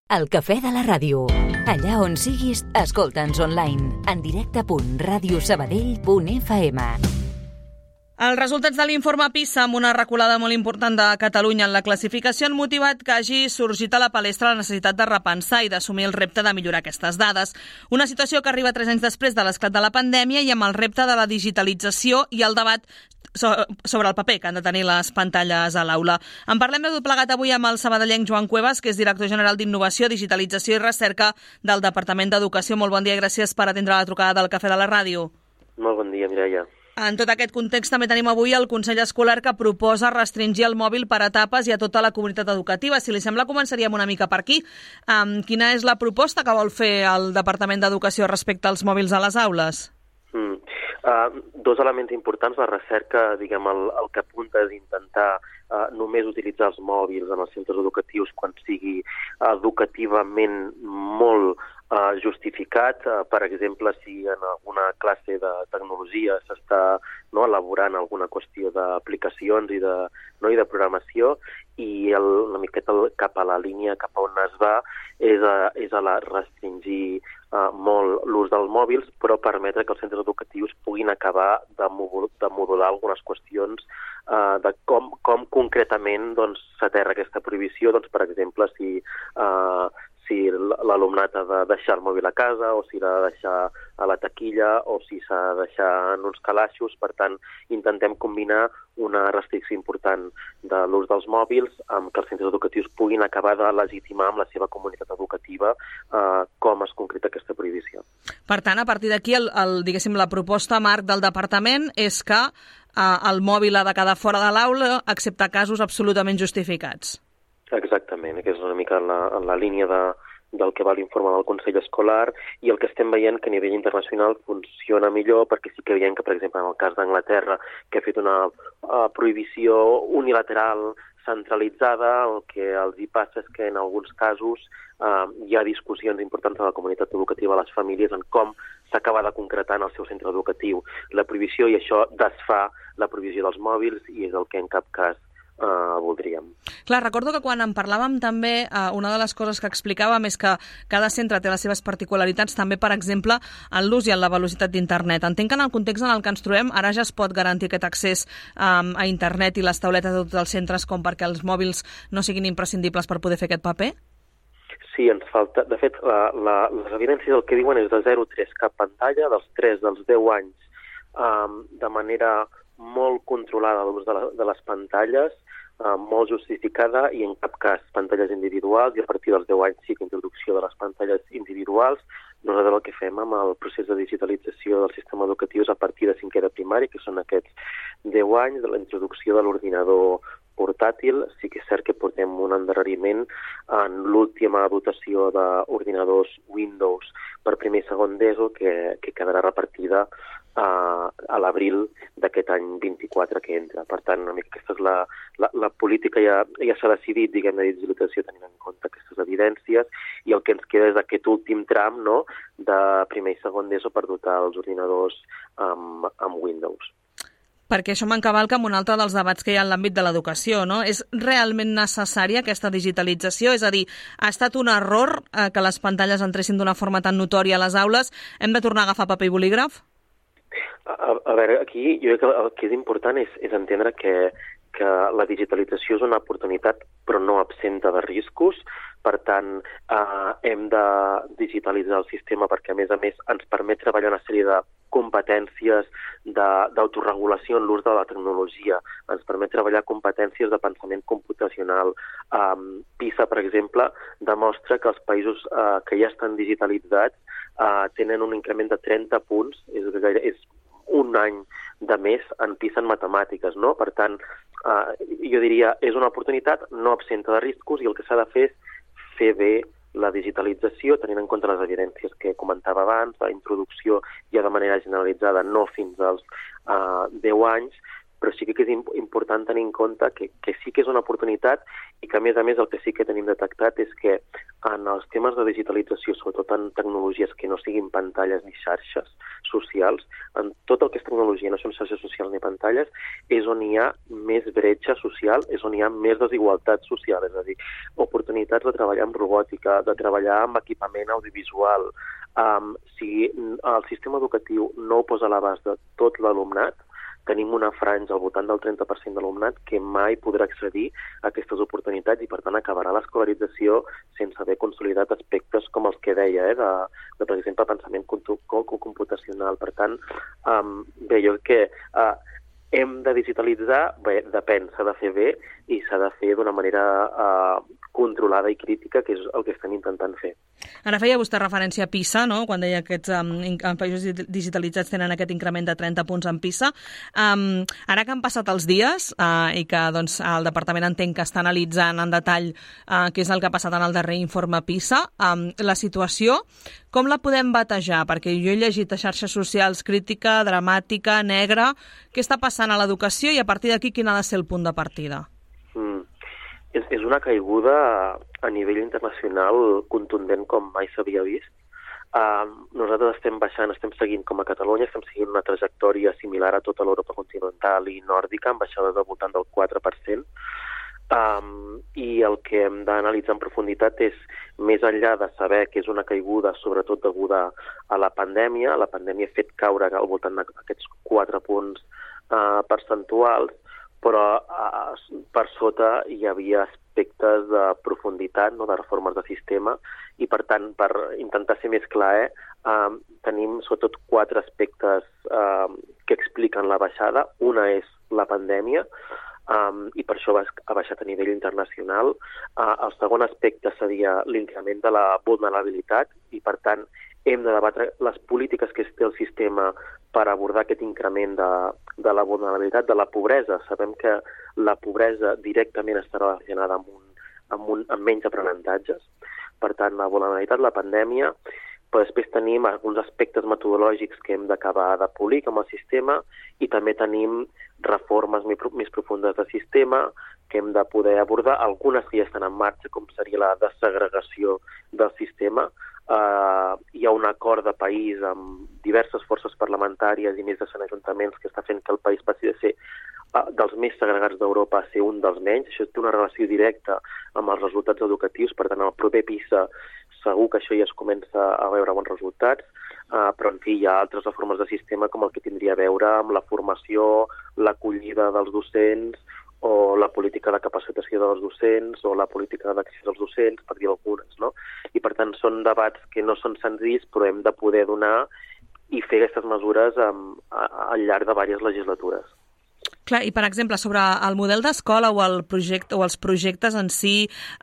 El Cafè de la Ràdio. Allà on siguis, escolta'ns online. En directe.radiosabadell.fm. Els resultats de l'informe PISA, amb una reculada molt important de Catalunya en la classificació, han motivat que hagi sorgit a la palestra la necessitat de repensar i d'assumir el repte de millorar aquestes dades. Una situació que arriba 3 anys després de l'esclat de la pandèmia i amb el repte de la digitalització i el debat sobre el paper que han de tenir les pantalles a l'aula. En parlem de tot plegat avui amb el sabadellenc Joan Cuevas, que és director general d'Innovació, Digitalització i Recerca del Departament d'Educació. Molt bon dia i gràcies per atendre la trucada del Cafè de la Ràdio. Molt bon dia, Mireia. En tot aquest context també tenim avui el Consell Escolar que proposa restringir el mòbil per etapes i a tota la comunitat educativa. Si li sembla, començaríem una mica per aquí. Quina és la proposta que vol fer el Departament d'Educació respecte als mòbils a les aules? Dos elements importants. La recerca, diguem, el que apunta és intentar només utilitzar els mòbils en els centres educatius quan sigui educativament molt justificat. Per exemple, si en alguna classe de tecnologia s'està elaborant alguna qüestió d'aplicacions i de programació, i una miqueta cap a la línia cap a on es va és a restringir molt l'ús dels mòbils, però permetre que els centres educatius puguin acabar de modular algunes qüestions de com concretament s'aterra aquesta prohibició. Per exemple, si l'alumnat ha de deixar el mòbil a casa o si l'ha de deixar a la taquilla o si s'ha de deixar en uns calaixos. Per tant, intentem combinar una restricció important de l'ús dels mòbils amb que els centres educatius puguin acabar de legitimar amb la seva comunitat educativa com es concreta aquesta prohibició. Per tant, a partir d'aquí, diguéssim, la proposta marc del departament és que el mòbil ha de quedar fora de l'aula, excepte casos absolutament justificats. Exactament, que és una mica en la línia del que va l'informe del Consell Escolar, i el que estem veient que a nivell internacional funciona millor, perquè sí que veiem que, per exemple, en el cas d'Anglaterra, que ha fet una prohibició unilateral centralitzada, el que els hi passa és que en alguns casos hi ha discussions importants a la comunitat educativa, a les famílies, en com s'acaba de concretar en el seu centre educatiu la prohibició, i això desfà la prohibició dels mòbils, i és el que en cap cas voldríem. Clar, recordo que quan en parlàvem també, una de les coses que explicàvem és que cada centre té les seves particularitats, també, per exemple, en l'ús i en la velocitat d'internet. Entenc que en el context en el que ens trobem, ara ja es pot garantir aquest accés a internet i les tauletes de tots els centres com perquè els mòbils no siguin imprescindibles per poder fer aquest paper? Sí, ens falta. De fet, les evidències el que diuen és de 0 a 3 cap pantalla, dels 3 dels 10 anys, de manera molt controlada l'ús de les pantalles, molt justificada, i en cap cas pantalles individuals, i a partir dels 10 anys sí que introducció de les pantalles individuals. Nosaltres el que fem amb el procés de digitalització del sistema educatiu és a partir de 5è de primària, que són aquests 10 anys, de la introducció de l'ordinador portàtil. Sí que és cert que portem un endarreriment en l'última dotació d'ordinadors Windows per primer i segon d'ESO, que quedarà repartida a l'abril d'aquest any 24 que entra. Per tant, una mica aquesta és la política, ja s'ha decidit, diguem, de digitalització tenint en compte aquestes evidències, i el que ens queda és aquest últim tram de primer i segon d'ESO per dotar els ordinadors amb Windows. Perquè això m'encavalca amb un altre dels debats que hi ha en l'àmbit de l'educació, no? És realment necessària aquesta digitalització? És a dir, ha estat un error que les pantalles entressin d'una forma tan notòria a les aules? Hem de tornar a agafar paper i bolígraf? A veure, aquí jo crec que el que és important és entendre que la digitalització és una oportunitat però no absenta de riscos. Per tant, hem de digitalitzar el sistema perquè, a més, ens permet treballar una sèrie de competències d'autoregulació en l'ús de la tecnologia. Ens permet treballar competències de pensament computacional. PISA, per exemple, demostra que els països que ja estan digitalitzats tenen un increment de 30 punts, és un any de més en PISA en matemàtiques, no? Per tant, jo diria, és una oportunitat no absenta de riscos, i el que s'ha de fer és fer bé la digitalització, tenint en compte les evidències que comentava abans, la introducció ja de manera generalitzada, no fins als 10 anys, però sí que és important tenir en compte que sí que és una oportunitat i que, a més el que sí que tenim detectat és que en els temes de digitalització, sobretot en tecnologies que no siguin pantalles ni xarxes socials, en tot el que és tecnologia, no són xarxes socials ni pantalles, és on hi ha més bretxa social, és on hi ha més desigualtat social, és a dir, oportunitats de treballar amb robòtica, de treballar amb equipament audiovisual. Si el sistema educatiu no ho posa a l'abast de tot l'alumnat, tenim una franja al voltant del 30% de l'alumnat que mai podrà accedir a aquestes oportunitats i, per tant, acabarà l'escolarització sense haver consolidat aspectes com els que deia, de per exemple, pensament computacional. Per tant, bé, jo crec que hem de digitalitzar, bé, depèn, s'ha de fer bé i s'ha de fer d'una manera controlada i crítica, que és el que estem intentant fer. Ara feia vostè referència a PISA, no?, quan deia que aquests països digitalitzats tenen aquest increment de 30 punts en PISA. Ara que han passat els dies i que doncs, el Departament entenc que està analitzant en detall què és el que ha passat en el darrer informe PISA, la situació, com la podem batejar? Perquè jo he llegit a xarxes socials crítica, dramàtica, negra. Què està passant a l'educació i a partir d'aquí quin ha de ser el punt de partida? És una caiguda a nivell internacional contundent com mai s'havia vist. Nosaltres estem baixant, estem seguint com a Catalunya, estem seguint una trajectòria similar a tota l'Europa continental i nòrdica, amb baixades del voltant del 4%. I el que hem d'analitzar en profunditat és, més enllà de saber que és una caiguda sobretot deguda a la pandèmia ha fet caure al voltant d'aquests 4 punts percentuals, però per sota hi havia aspectes de profunditat, no, de reformes de sistema, i per tant, per intentar ser més clar, tenim sobretot 4 aspectes que expliquen la baixada. Una és la pandèmia, i per això ha baixat a nivell internacional. El segon aspecte seria l'increment de la vulnerabilitat i, per tant, hem de debatre les polítiques que té el sistema per abordar aquest increment de la vulnerabilitat, de la pobresa. Sabem que la pobresa directament està relacionada amb menys aprenentatges. Per tant, la vulnerabilitat, la pandèmia, però després tenim alguns aspectes metodològics que hem d'acabar de polir com el sistema i també tenim reformes més profundes del sistema que hem de poder abordar, algunes que ja estan en marxa, com seria la desegregació del sistema. Hi ha un acord de país amb diverses forces parlamentàries i més de 100 ajuntaments que està fent que el país passi de ser dels més segregats d'Europa a ser un dels menys. Això té una relació directa amb els resultats educatius, per tant, el proper PISA segur que això ja es comença a veure bons resultats, però, en fi, hi ha altres reformes de sistema com el que tindria a veure amb la formació, l'acollida dels docents, o la política de capacitació dels docents, o la política d'accés als docents, per dir algunes, no? I, per tant, són debats que no són senzills, però hem de poder donar i fer aquestes mesures al llarg de diverses legislatures. Clar, i per exemple, sobre el model d'escola o el projecte o els projectes en si,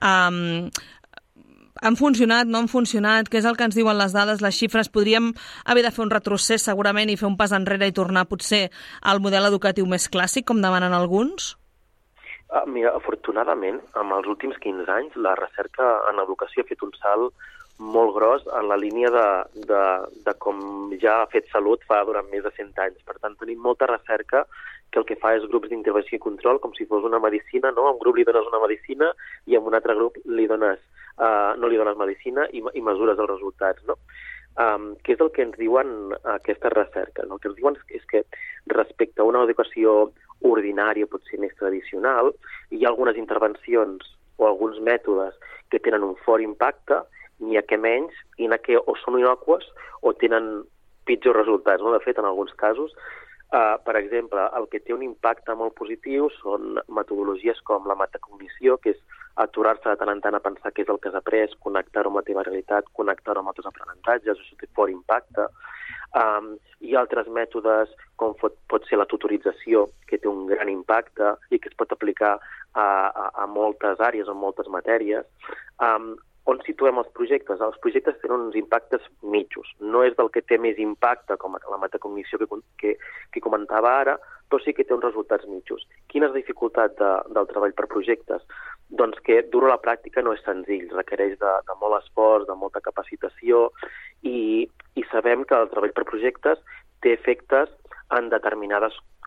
han funcionat, no han funcionat? Què és el que ens diuen les dades, les xifres? Podríem haver de fer un retrocés segurament i fer un pas enrere i tornar potser al model educatiu més clàssic, com demanen alguns? Mira, afortunadament, en els últims 15 anys, la recerca en educació ha fet un salt molt gros en la línia de com ja ha fet salut fa durant més de 100 anys. Per tant, tenim molta recerca que el que fa és grups d'intervenció i control, com si fos una medicina, no? A un grup li dones una medicina i a un altre grup no li dones medicina i mesures els resultats, no? Què és el que ens diuen aquesta recerca? El que ens diuen és que respecte a una educació ordinària, potser més tradicional, hi ha algunes intervencions o alguns mètodes que tenen un fort impacte, n'hi ha que menys, i n'hi ha que o són inocues o tenen pitjors resultats, no? De fet, en alguns casos, per exemple, el que té un impacte molt positiu són metodologies com la metacognició, que és aturar-se de tant en tant a pensar què és el que has après, connectar-ho amb la teva realitat, connectar-ho amb altres aprenentatges, això té fort impacte. Hi ha altres mètodes com pot ser la tutorització, que té un gran impacte i que es pot aplicar a moltes àrees, a moltes matèries. On situem els projectes? Els projectes tenen uns impactes mitjos. No és del que té més impacte, com la metacognició que comentava ara, però sí que té uns resultats mitjos. Quina és la dificultat del treball per projectes? Doncs que dur a la pràctica no és senzill, requereix de molt esforç, de molta capacitació, i sabem que el treball per projectes té efectes en determinades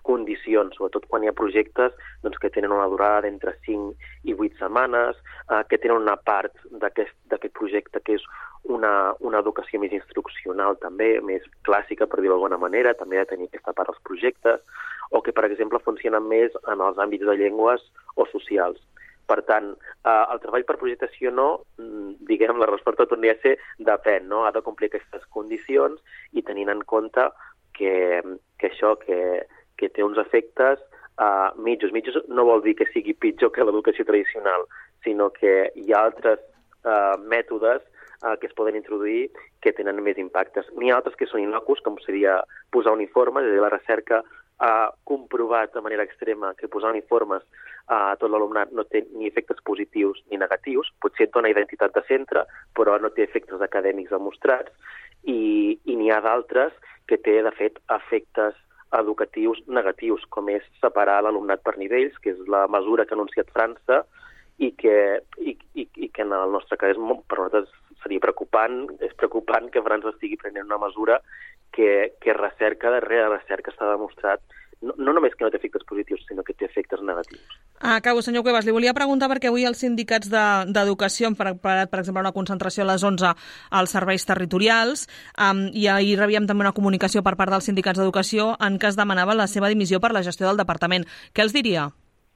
condicions, sobretot quan hi ha projectes doncs, que tenen una durada d'entre 5 i 8 setmanes, que tenen una part d'aquest projecte que és una educació més instruccional també, més clàssica, per dir-ho d'alguna manera, també ha de tenir aquesta part dels projectes, o que, per exemple, funcionen més en els àmbits de llengües o socials. Per tant, el treball per projectació no, diguem, la resposta tornaria a ser depèn, no? Ha de complir aquestes condicions i tenint en compte que això, que té uns efectes mitjos. Mitjos no vol dir que sigui pitjor que l'educació tradicional, sinó que hi ha altres mètodes que es poden introduir que tenen més impactes. N'hi ha altres que són innocus, com seria posar uniformes, és a dir, la recerca ha comprovat de manera extrema que posar uniformes a tot l'alumnat no té ni efectes positius ni negatius, potser et dona identitat de centre, però no té efectes acadèmics demostrats, i n'hi ha d'altres que té, de fet, efectes educatius negatius, com és separar l'alumnat per nivells, que és la mesura que ha anunciat França, i que en el nostre cas per nosaltres seria preocupant, és preocupant que França estigui prenent una mesura que recerca darrere recerca s'ha demostrat no només que no té efectes positius, sinó que té efectes negatius. Acabo, senyor Cuevas. Li volia preguntar perquè avui els sindicats d'educació han preparat, per exemple, una concentració a les 11 als serveis territorials, i ahir rebíem també una comunicació per part dels sindicats d'educació en què es demanava la seva dimissió per la gestió del departament. Què els diria?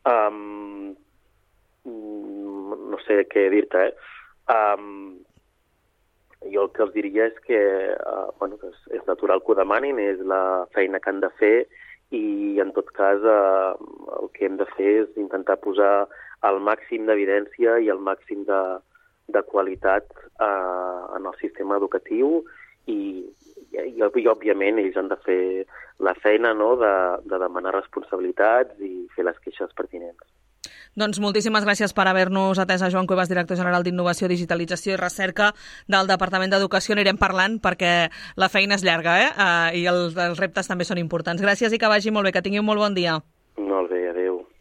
No sé què dir-te, Jo el que els diria és que és natural que ho demanin, és la feina que han de fer, i en tot cas el que hem de fer és intentar posar el màxim d'evidència i el màxim de qualitat en el sistema educatiu, i òbviament ells han de fer la feina, no?, de demanar responsabilitats i fer les queixes pertinents. Doncs moltíssimes gràcies per haver-nos atès a Joan Cuevas, director general d'Innovació, Digitalització i Recerca del Departament d'Educació. Anirem parlant perquè la feina és llarga, i els reptes també són importants. Gràcies i que vagi molt bé, que tingui un molt bon dia. Molt bé, adéu.